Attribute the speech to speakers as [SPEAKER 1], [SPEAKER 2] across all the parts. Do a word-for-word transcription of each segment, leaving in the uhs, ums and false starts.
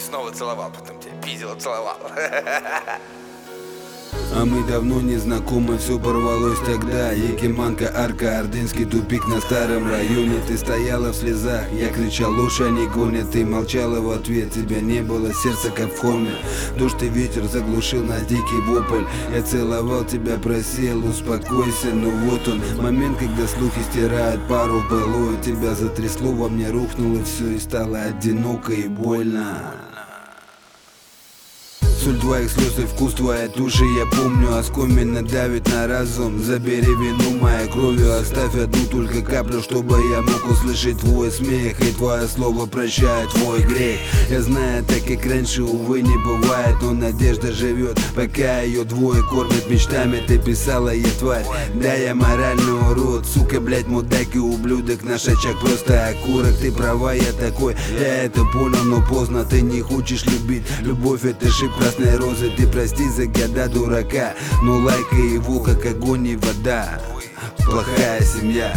[SPEAKER 1] снова целовал, потом тебя пиздил и целовал.
[SPEAKER 2] А мы давно не знакомы, все порвалось тогда. Якиманка, арка, ордынский тупик на старом районе. Ты стояла в слезах, я кричал, ложь они гонят. Ты молчала в ответ, тебя не было, сердце как в коме. Дождь и ветер заглушил нас дикий вопль. Я целовал тебя, просил, успокойся, но вот он момент, когда слухи стирают пару былую. Тебя затрясло, во мне рухнуло все и стало одиноко и больно. Соль твоих слез и вкус твоей души я помню, оскоменно давит на разум. Забери вину моей кровью, оставь одну только каплю, чтобы я мог услышать твой смех. И твое слово прощает твой грех. Я знаю, так как раньше, увы, не бывает, но надежда живет, пока ее двое кормят мечтами. Ты писала, я тварь, да я моральный урод, сука, блять, мудак и ублюдок. Наш очаг просто окурок, ты права, я такой, я это понял, но поздно. Ты не хочешь любить, любовь это шип красной розы. Ты прости за года дурака, но лайкай его, как огонь и вода. Плохая семья.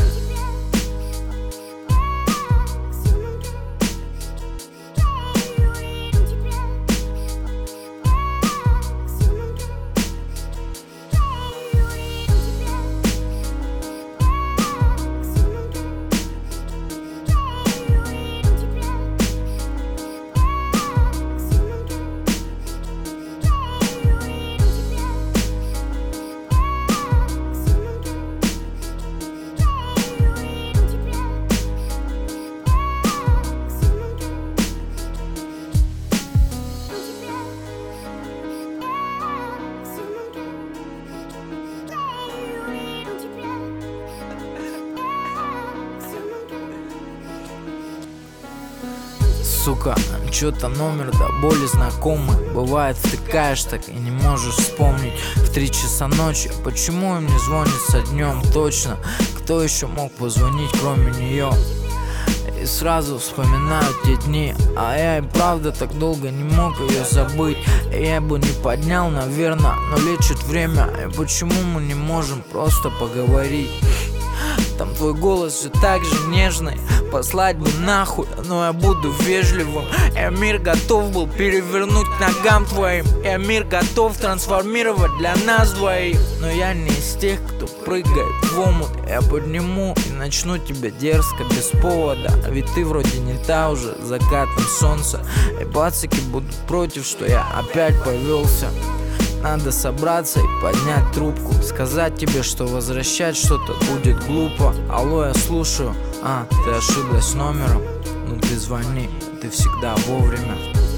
[SPEAKER 3] Сука, чё-то номер до боли знакомый. Бывает, втыкаешь так и не можешь вспомнить. В три часа ночи, почему им не звонится днем? Точно, кто еще мог позвонить, кроме нее? И сразу вспоминаю те дни, а я и правда так долго не мог ее забыть. И я бы не поднял, наверное, но лечит время. И почему мы не можем просто поговорить? Там твой голос же так же нежный. Послать бы нахуй, но я буду вежливым. Я мир готов был перевернуть к ногам твоим. Я мир готов трансформировать для нас двоих. Но я не из тех, кто прыгает в омут. Я подниму и начну тебя дерзко, без повода. Ведь ты вроде не та уже, закатом солнца. И пацаки будут против, что я опять повелся. Надо собраться и поднять трубку, сказать тебе, что возвращать что-то будет глупо. Алло, я слушаю. А, ты ошиблась номером? Ну ты звони, ты всегда вовремя.